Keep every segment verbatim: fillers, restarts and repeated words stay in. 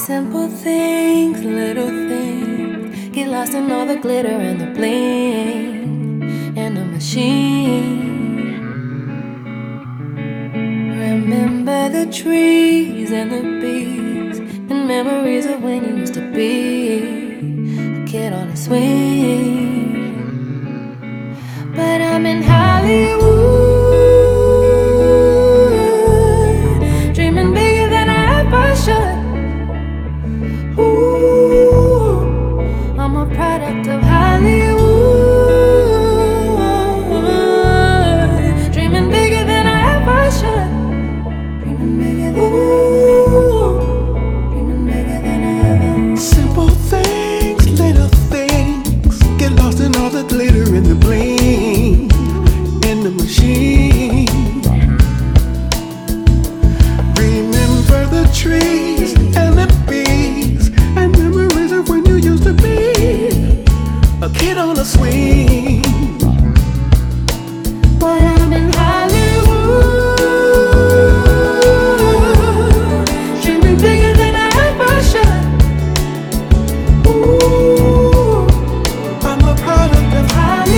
Simple things, little things, get lost in all the glitter and the bling in the machine. Remember the trees and the bees and memories of when you used to be a kid on a swing. But I'm in Hollywood, dreaming bigger than I ever should. Ooh, I'm a product of Hollywood, dreaming bigger than I ever should. Dreaming bigger than Ooh, dreaming bigger than I ever. Simple things, little things, get lost in all the glitter and the bling in the machine. Remember the trees and the bees and memories of when you used to be a kid on a swing. But I'm in Hollywood, dreaming bigger than I ever should. Ooh, I'm a product of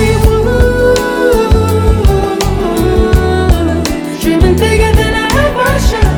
Hollywood, dreaming bigger than I ever should.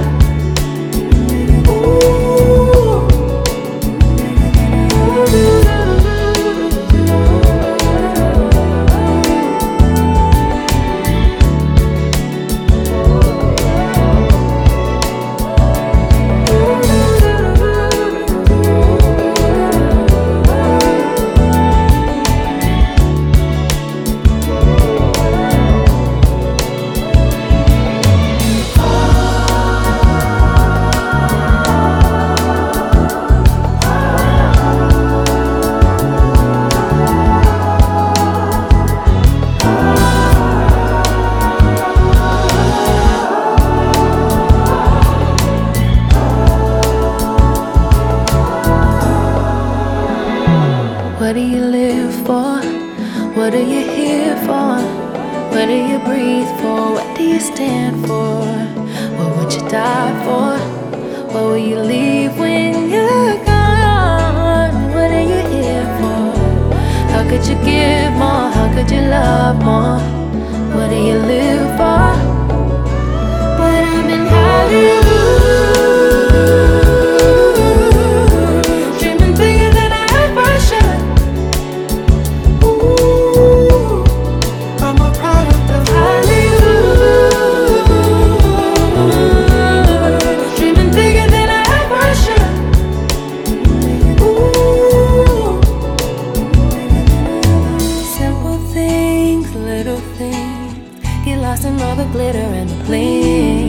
What do you live for? What are you here for? What do you breathe for? What do you stand for? What would you die for? What will you leave when you're gone? What are you here for? How could you give more? How could you love more? What do you live for? But I'm in Hollywood, dreaming bigger than I ever should. I'm a product of Hollywood, dreaming bigger than I ever should. Ooh, simple things, little things, get lost in all the glitter and the bling